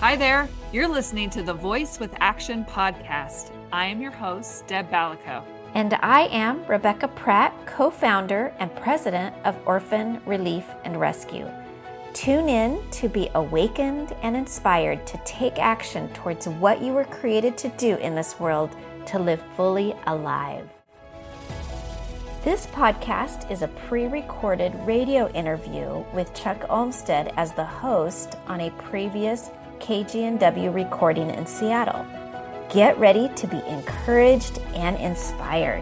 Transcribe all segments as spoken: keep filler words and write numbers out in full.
Hi there. You're listening to the Voice with Action podcast. I am your host, Deb Balico. And I am Rebecca Pratt, co-founder and president of Orphan Relief and Rescue. Tune in to be awakened and inspired to take action towards what you were created to do in this world, to live fully alive. This podcast is a pre-recorded radio interview with Chuck Olmstead as the host on a previous K G N W recording in Seattle. Get ready to be encouraged and inspired.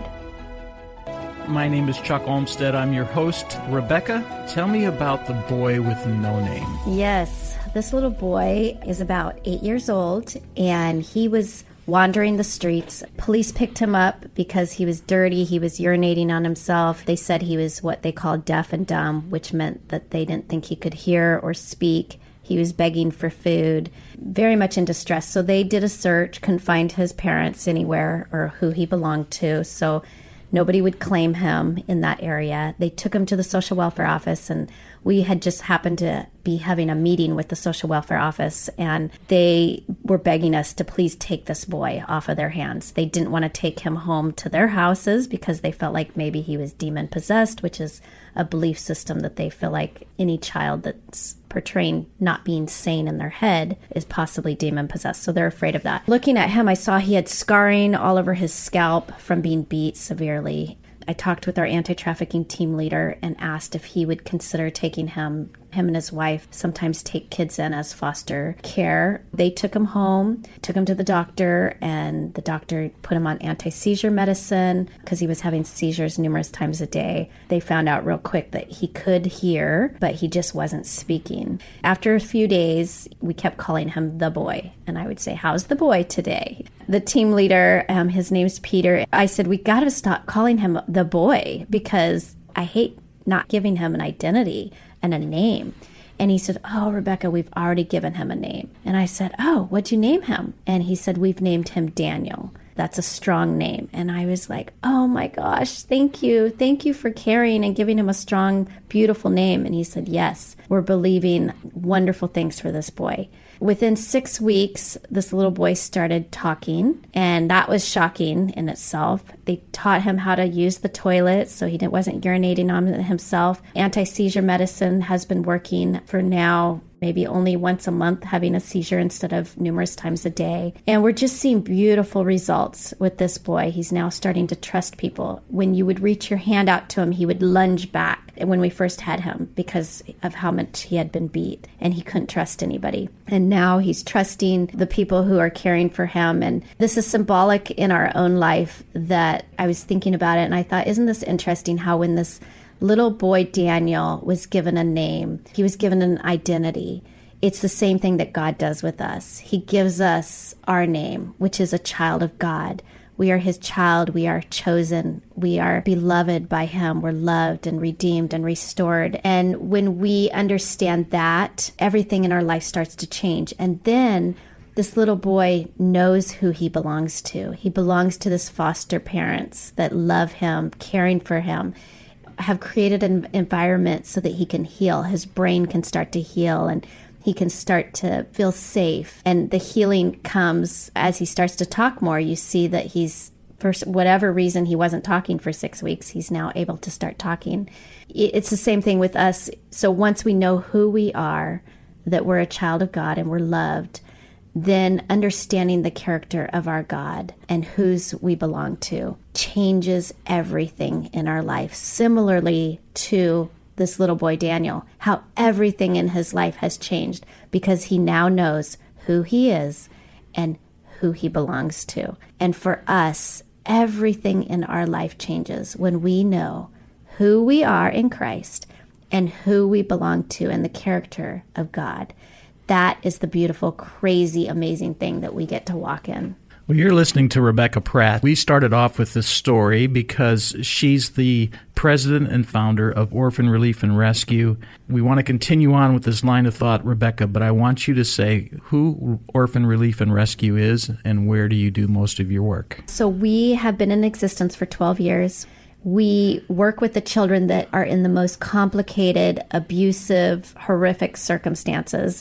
My name is Chuck Olmstead. I'm your host. Rebecca, tell me about the boy with no name. Yes, this little boy is about eight years old, and he was wandering the streets. Police picked him up because he was dirty. He was urinating on himself. They said he was what they called deaf and dumb, which meant that they didn't think he could hear or speak. He was begging for food, very much in distress. So they did a search, couldn't find his parents anywhere or who he belonged to. So nobody would claim him in that area. They took him to the social welfare office, and we had just happened to be having a meeting with the social welfare office, and they were begging us to please take this boy off of their hands. They didn't want to take him home to their houses because they felt like maybe he was demon possessed, which is a belief system that they feel like any child that's portraying not being sane in their head is possibly demon possessed. So they're afraid of that. Looking at him, I saw he had scarring all over his scalp from being beat severely. I talked with our anti-trafficking team leader and asked if he would consider taking him. Him and his wife sometimes take kids in as foster care. They took him home, took him to the doctor, and the doctor put him on anti-seizure medicine because he was having seizures numerous times a day. They found out real quick that he could hear, but he just wasn't speaking. After a few days, we kept calling him the boy, and I would say, "How's the boy today?" The team leader, um, his name's Peter, I said, "We got to stop calling him the boy because I hate not giving him an identity and a name." And he said, "Oh, Rebecca, we've already given him a name." And I said, "Oh, what'd you name him?" And he said, "We've named him Daniel. That's a strong name." And I was like, "Oh my gosh, thank you. Thank you for caring and giving him a strong, beautiful name." And he said, "Yes, we're believing wonderful things for this boy." Within six weeks, this little boy started talking, and that was shocking in itself. They taught him how to use the toilet so he wasn't urinating on himself. Anti-seizure medicine has been working for now maybe only once a month, having a seizure instead of numerous times a day. And we're just seeing beautiful results with this boy. He's now starting to trust people. When you would reach your hand out to him, he would lunge back when we first had him because of how much he had been beat, and he couldn't trust anybody. And now he's trusting the people who are caring for him. And this is symbolic in our own life that I was thinking about it, and I thought, isn't this interesting how when this little boy Daniel was given a name, he was given an identity. It's the same thing that God does with us. He gives us our name, which is a child of God. We are his child. We are chosen. We are beloved by him. We're loved and redeemed and restored. And when we understand that, everything in our life starts to change. And then this little boy knows who he belongs to. He belongs to this foster parents that love him, caring for him, have created an environment so that he can heal. His brain can start to heal, and he can start to feel safe. And the healing comes as he starts to talk more. You see that he's, for whatever reason, he wasn't talking for six weeks. He's now able to start talking. It's the same thing with us. So once we know who we are, that we're a child of God and we're loved, then understanding the character of our God and whose we belong to changes everything in our life. Similarly to this little boy Daniel, how everything in his life has changed because he now knows who he is and who he belongs to. And for us, everything in our life changes when we know who we are in Christ and who we belong to and the character of God. That is the beautiful, crazy, amazing thing that we get to walk in. Well, you're listening to Rebecca Pratt. We started off with this story because she's the president and founder of Orphan Relief and Rescue. We want to continue on with this line of thought, Rebecca, but I want you to say who Orphan Relief and Rescue is and where do you do most of your work? So we have been in existence for twelve years. We work with the children that are in the most complicated, abusive, horrific circumstances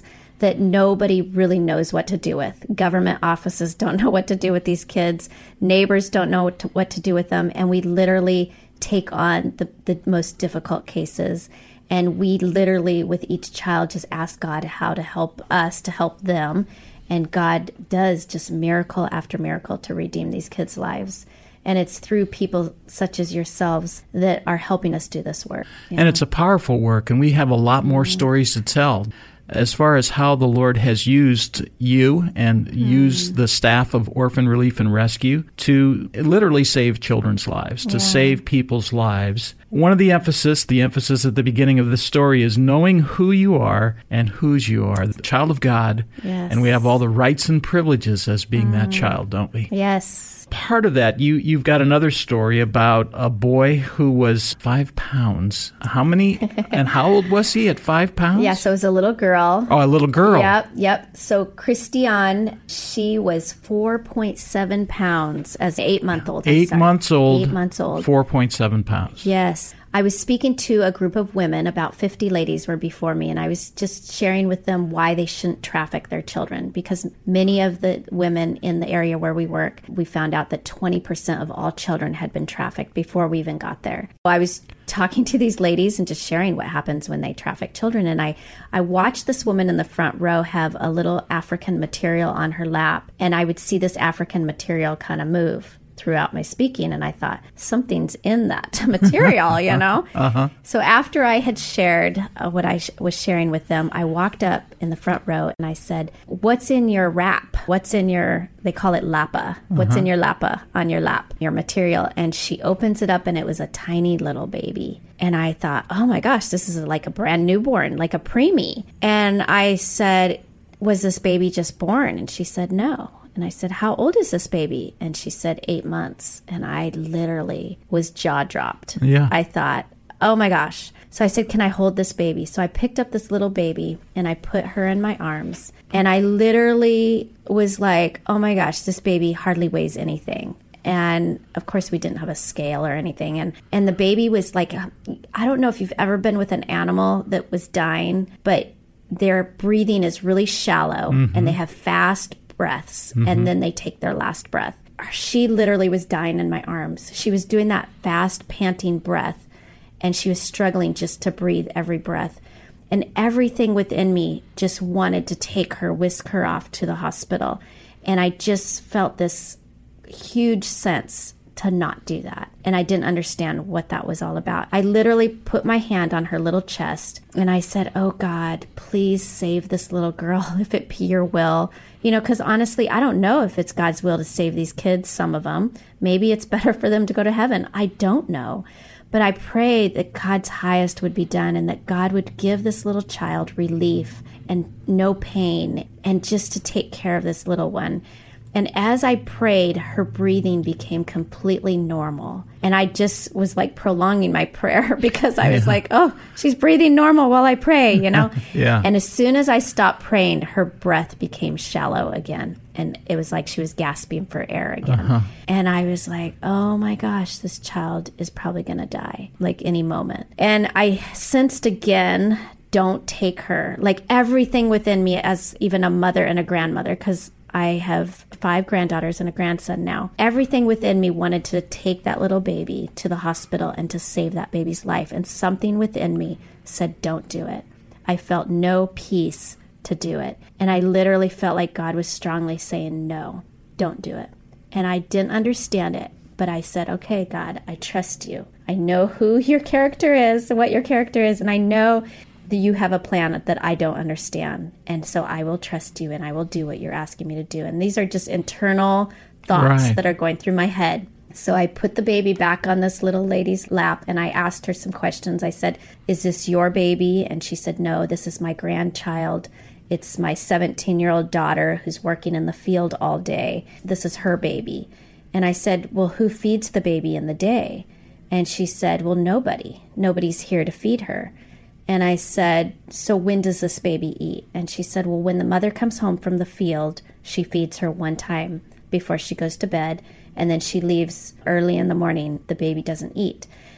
that nobody really knows what to do with. Government offices don't know what to do with these kids. Neighbors don't know what to, what to do with them. And we literally take on the, the most difficult cases. And we literally, with each child, just ask God how to help us, to help them. And God does just miracle after miracle to redeem these kids' lives. And it's through people such as yourselves that are helping us do this work. And know? It's a powerful work, and we have a lot more mm. stories to tell. As far as how the Lord has used you and mm. used the staff of Orphan Relief and Rescue to literally save children's lives, to yeah. save people's lives. One of the emphasis, the emphasis at the beginning of this story is knowing who you are and whose you are, the child of God. Yes. And we have all the rights and privileges as being mm. that child, don't we? Yes. Part of that, you, you've got another story about a boy who was five pounds. How many, and how old was he at five pounds? Yeah, so it was a little girl. Oh, a little girl. Yep, yep. So Christiane, she was four point seven pounds as an eight-month-old. Eight months old. Eight months old. four point seven pounds. Yes. I was speaking to a group of women, about fifty ladies were before me, and I was just sharing with them why they shouldn't traffic their children, because many of the women in the area where we work, we found out that twenty percent of all children had been trafficked before we even got there. I was talking to these ladies and just sharing what happens when they traffic children, and I, I watched this woman in the front row have a little African material on her lap, and I would see this African material kind of move throughout my speaking, and I thought, something's in that material, you know? uh-huh. So after I had shared uh, what I sh- was sharing with them, I walked up in the front row and I said, what's in your wrap? What's in your, they call it lapa. What's uh-huh. in your lapa, on your lap, your material? And she opens it up and it was a tiny little baby. And I thought, oh my gosh, this is like a brand newborn, like a preemie. And I said, was this baby just born? And she said, no. And I said, how old is this baby? And she said, eight months. And I literally was jaw dropped. Yeah. I thought, oh my gosh. So I said, can I hold this baby? So I picked up this little baby and I put her in my arms. And I literally was like, oh my gosh, this baby hardly weighs anything. And of course, we didn't have a scale or anything. And, and the baby was like, I don't know if you've ever been with an animal that was dying, but their breathing is really shallow mm-hmm. and they have fast breaths, mm-hmm. and then they take their last breath. She literally was dying in my arms. She was doing that fast, panting breath, and she was struggling just to breathe every breath. And everything within me just wanted to take her, whisk her off to the hospital. And I just felt this huge sense to not do that. And I didn't understand what that was all about. I literally put my hand on her little chest and I said, oh God, please save this little girl if it be your will. You know, because honestly, I don't know if it's God's will to save these kids, some of them. Maybe it's better for them to go to heaven. I don't know. But I prayed that God's highest would be done and that God would give this little child relief and no pain and just to take care of this little one. And as I prayed, her breathing became completely normal. And I just was like prolonging my prayer because I was yeah. like, oh, she's breathing normal while I pray, you know? yeah. And as soon as I stopped praying, her breath became shallow again. And it was like she was gasping for air again. Uh-huh. And I was like, oh my gosh, this child is probably going to die like any moment. And I sensed again, don't take her. Like everything within me as even a mother and a grandmother, because I have five granddaughters and a grandson now. Everything within me wanted to take that little baby to the hospital and to save that baby's life. And something within me said, don't do it. I felt no peace to do it. And I literally felt like God was strongly saying, no, don't do it. And I didn't understand it. But I said, okay, God, I trust you. I know who your character is, what your character is. And I know that you have a plan that I don't understand. And so I will trust you and I will do what you're asking me to do. And these are just internal thoughts right. that are going through my head. So I put the baby back on this little lady's lap and I asked her some questions. I said, is this your baby? And she said, no, this is my grandchild. It's my seventeen-year-old daughter who's working in the field all day. This is her baby. And I said, well, who feeds the baby in the day? And she said, well, nobody. Nobody's here to feed her. And I said, so when does this baby eat? And she said, well, when the mother comes home from the field, she feeds her one time before she goes to bed. And then she leaves early in the morning. The baby doesn't eat.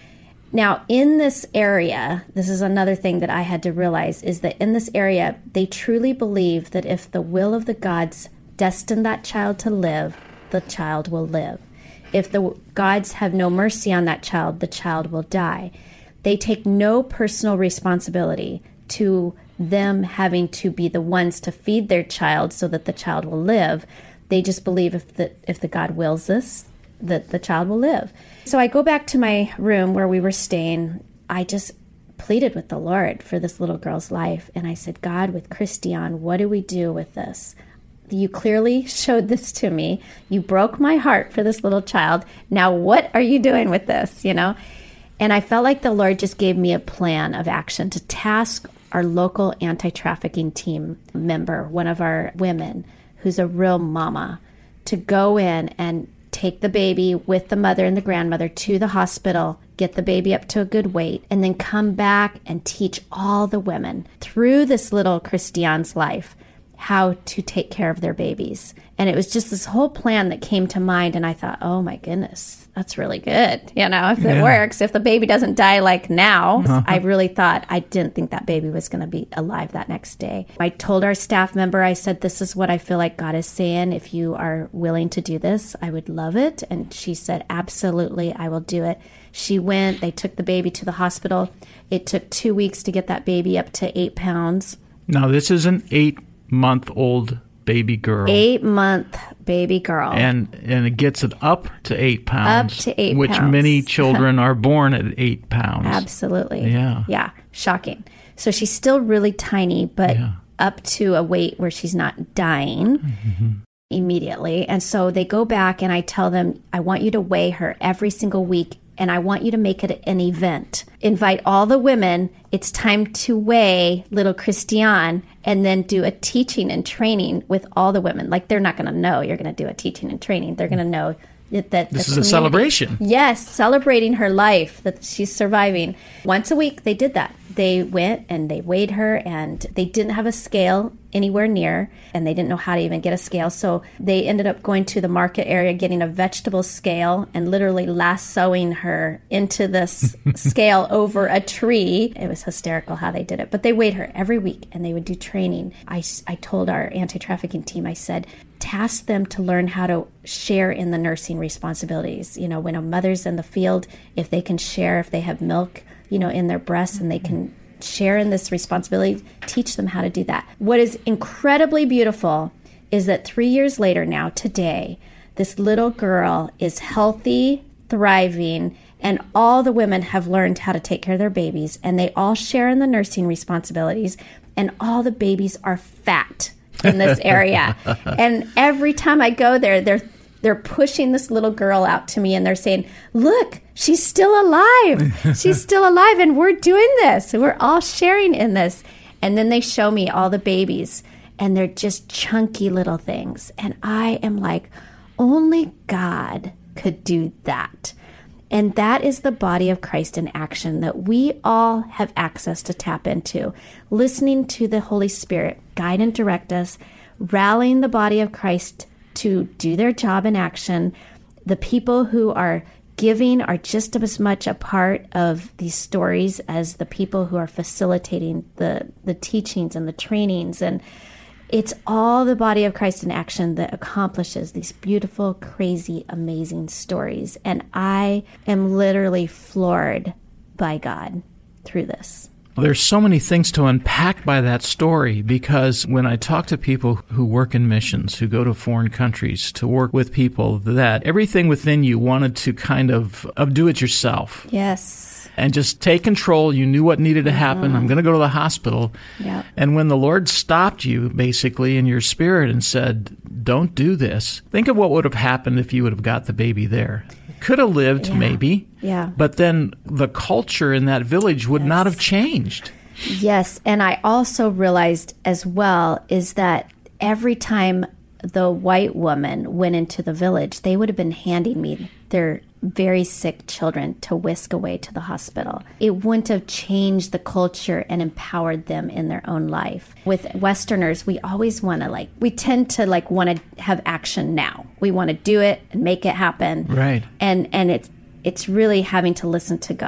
Now, in this area, this is another thing that I had to realize, is that in this area, they truly believe that if the will of the gods destine that child to live, the child will live. If the gods have no mercy on that child, the child will die. They take no personal responsibility to them having to be the ones to feed their child so that the child will live. They just believe if the, if the God wills this, that the child will live. So I go back to my room where we were staying. I just pleaded with the Lord for this little girl's life. And I said, God, with Christiane, what do we do with this? You clearly showed this to me. You broke my heart for this little child. Now, what are you doing with this? You know? And I felt like the Lord just gave me a plan of action to task our local anti-trafficking team member, one of our women, who's a real mama, to go in and take the baby with the mother and the grandmother to the hospital, get the baby up to a good weight, and then come back and teach all the women through this little Christiane's life how to take care of their babies. And it was just this whole plan that came to mind, and I thought, oh my goodness, that's really good. You know, if Yeah. it works, if the baby doesn't die like now, Uh-huh. I really thought, I didn't think that baby was going to be alive that next day. I told our staff member, I said, this is what I feel like God is saying. If you are willing to do this, I would love it. And she said, absolutely, I will do it. She went, they took the baby to the hospital. It took two weeks to get that baby up to eight pounds. Now, this is an eight-month-old baby girl. Eight month baby girl. And and it gets it up to eight pounds. Up to eight which pounds. many children are born at eight pounds. Absolutely. Yeah. Yeah. Shocking. So she's still really tiny, but Yeah. up to a weight where she's not dying Mm-hmm. immediately. And so they go back and I tell them, I want you to weigh her every single week. And I want you to make it an event. Invite all the women. It's time to weigh little Christiane, and then do a teaching and training with all the women. Like, they're not going to know you're going to do a teaching and training. They're going to know that, that This the is a community- celebration. Yes, celebrating her life, that she's surviving. Once a week, they did that. They went and they weighed her, and they didn't have a scale anywhere near, and they didn't know how to even get a scale. So they ended up going to the market area, getting a vegetable scale, and literally lassoing her into this scale over a tree. It was hysterical how they did it. But they weighed her every week, and they would do training. I, I told our anti-trafficking team, I said, task them to learn how to share in the nursing responsibilities. You know, when a mother's in the field, if they can share, if they have milk, you know, in their breasts, and they can share in this responsibility, teach them how to do that. What is incredibly beautiful is that three years later now, today, this little girl is healthy, thriving, and all the women have learned how to take care of their babies, and they all share in the nursing responsibilities, and all the babies are fat in this area. And every time I go there, they're they're pushing this little girl out to me, and they're saying, look, she's still alive. She's still alive, and we're doing this. We're all sharing in this. And then they show me all the babies, and they're just chunky little things. And I am like, only God could do that. And that is the body of Christ in action that we all have access to tap into. Listening to the Holy Spirit guide and direct us, rallying the body of Christ to do their job in action. The people who are giving are just as much a part of these stories as the people who are facilitating the, the teachings and the trainings. And it's all the body of Christ in action that accomplishes these beautiful, crazy, amazing stories. And I am literally floored by God through this. There's so many things to unpack by that story, because when I talk to people who work in missions, who go to foreign countries to work with people, that everything within you wanted to kind of, of do it yourself. Yes. And just take control. You knew what needed to happen. Mm-hmm. I'm going to go to the hospital. Yeah. And when the Lord stopped you, basically, in your spirit and said, don't do this, think of what would have happened if you would have got the baby there. Could have lived, Yeah. maybe. Yeah. But then the culture in that village would Yes. not have changed. Yes, and I also realized as well is that every time the white woman went into the village, they would have been handing me their very sick children to whisk away to the hospital. It wouldn't have changed the culture and empowered them in their own life. With Westerners, we always want to like, we tend to like want to have action now. We want to do it and make it happen. Right. And and it's it's really having to listen to God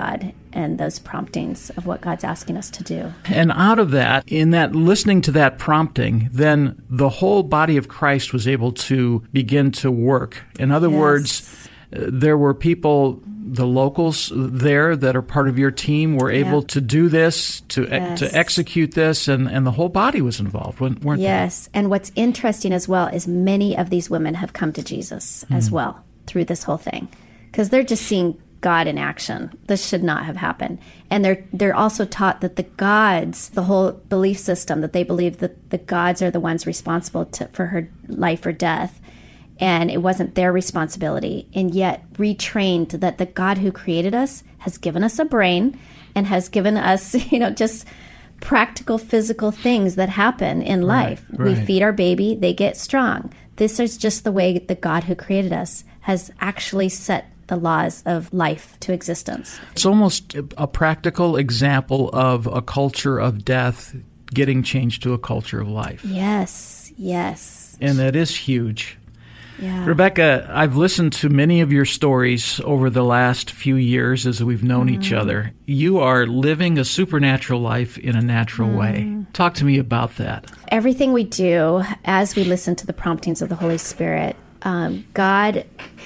and those promptings of what God's asking us to do. And out of that, in that listening to that prompting, then the whole body of Christ was able to begin to work. In other Yes. words, uh, there were people, the locals there that are part of your team were able Yeah. to do this, to Yes. to execute this, and, and the whole body was involved, weren't weren't Yes. And what's interesting as well is many of these women have come to Jesus as well through this whole thing, because they're just seeing God in action. This should not have happened. And they're they're also taught that the gods, the whole belief system, that they believe that the gods are the ones responsible to, for her life or death, and it wasn't their responsibility, and yet retrained that the God who created us has given us a brain and has given us, you know, just practical physical things that happen in life. We right. feed our baby, they get strong. This is just the way the God who created us has actually set the laws of life to existence. It's almost a practical example of a culture of death getting changed to a culture of life. Yes, yes. And that is huge. Yeah. Rebecca, I've listened to many of your stories over the last few years as we've known Mm-hmm. each other. You are living a supernatural life in a natural Mm-hmm. way. Talk to me about that. Everything we do as we listen to the promptings of the Holy Spirit, um, God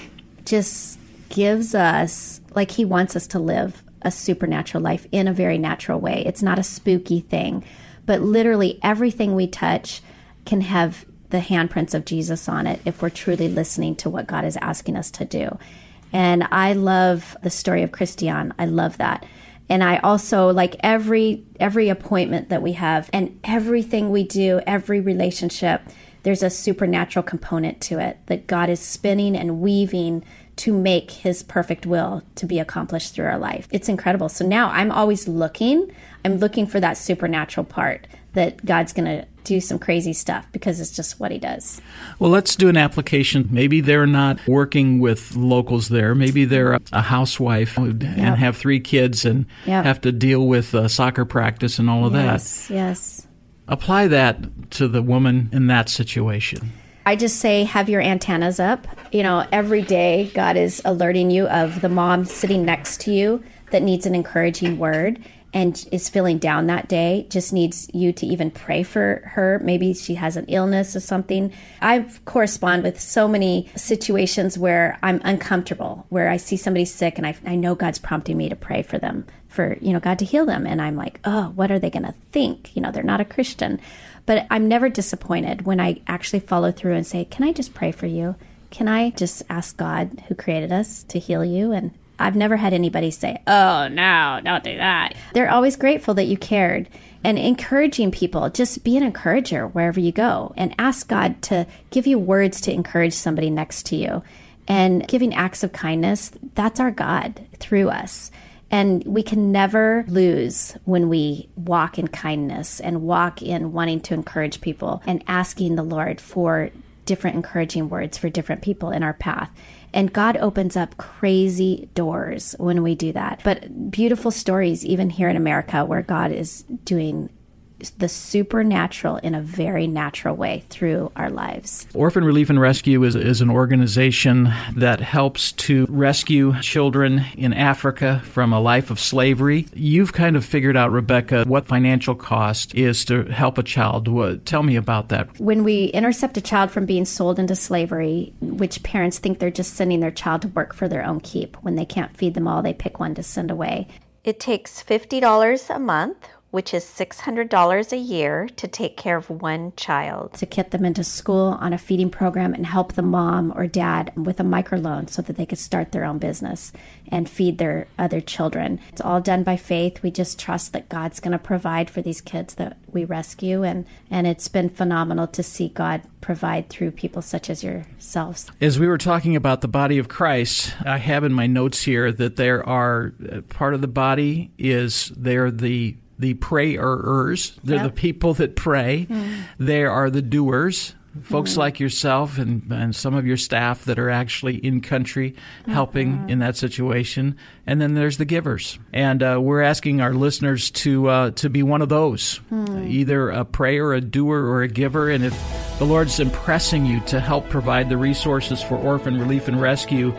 just gives us, like he wants us to live a supernatural life in a very natural way. It's not a spooky thing, but literally everything we touch can have the handprints of Jesus on it if we're truly listening to what God is asking us to do. And I love the story of Christian. I love that. And I also like every every appointment that we have and everything we do, every relationship, there's a supernatural component to it that God is spinning and weaving to make his perfect will to be accomplished through our life. It's incredible. So now I'm always looking, I'm looking for that supernatural part that God's going to do some crazy stuff because it's just what he does. Well, let's do an application. Maybe they're not working with locals there. Maybe they're a housewife and Yep. have three kids and Yep. have to deal with uh, soccer practice and all of Yes, yes. that. Apply that to the woman in that situation. I just say have your antennas up. You know, every day God is alerting you of the mom sitting next to you that needs an encouraging word and is feeling down that day, just needs you to even pray for her. Maybe she has an illness or something. I correspond with so many situations where I'm uncomfortable, where I see somebody sick and I, I know God's prompting me to pray for them, for, you know, God to heal them. And I'm like, oh, what are they going to think? You know, they're not a Christian. But I'm never disappointed when I actually follow through and say, can I just pray for you? Can I just ask God who created us to heal you? And I've never had anybody say, oh, no, don't do that. They're always grateful that you cared. And encouraging people, just be an encourager wherever you go and ask God to give you words to encourage somebody next to you. And giving acts of kindness, that's our God through us. And we can never lose when we walk in kindness and walk in wanting to encourage people and asking the Lord for different encouraging words for different people in our path. And God opens up crazy doors when we do that. But beautiful stories, even here in America, where God is doing the supernatural in a very natural way through our lives. Orphan Relief and Rescue is, is an organization that helps to rescue children in Africa from a life of slavery. You've kind of figured out, Rebecca, what financial cost is to help a child. What, tell me about that. When we intercept a child from being sold into slavery, which parents think they're just sending their child to work for their own keep. When they can't feed them all, they pick one to send away. It takes fifty dollars a month, which is six hundred dollars a year, to take care of one child. To get them into school on a feeding program and help the mom or dad with a microloan so that they could start their own business and feed their other children. It's all done by faith. We just trust that God's going to provide for these kids that we rescue. And, and it's been phenomenal to see God provide through people such as yourselves. As we were talking about the body of Christ, I have in my notes here that there are, uh, part of the body is they're the the prayers. They're Yep. the people that pray. Mm. They are the doers, folks mm. like yourself and, and some of your staff that are actually in country helping mm-hmm. in that situation. And then there's the givers. And uh, we're asking our listeners to uh, to be one of those, mm. either a prayer, a doer, or a giver. And if the Lord's impressing you to help provide the resources for Orphan Relief and Rescue,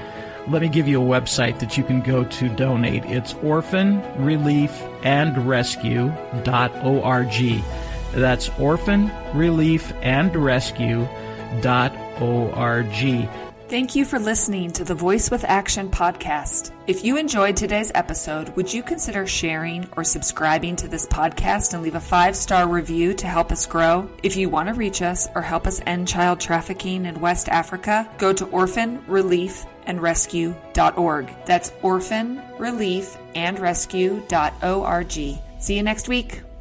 let me give you a website that you can go to donate. It's orphan relief and rescue dot org. That's orphan relief and rescue dot org. Thank you for listening to the Voice with Action podcast. If you enjoyed today's episode, would you consider sharing or subscribing to this podcast and leave a five-star review to help us grow? If you want to reach us or help us end child trafficking in West Africa, go to orphan relief and rescue dot org. That's orphan relief and rescue dot org. See you next week.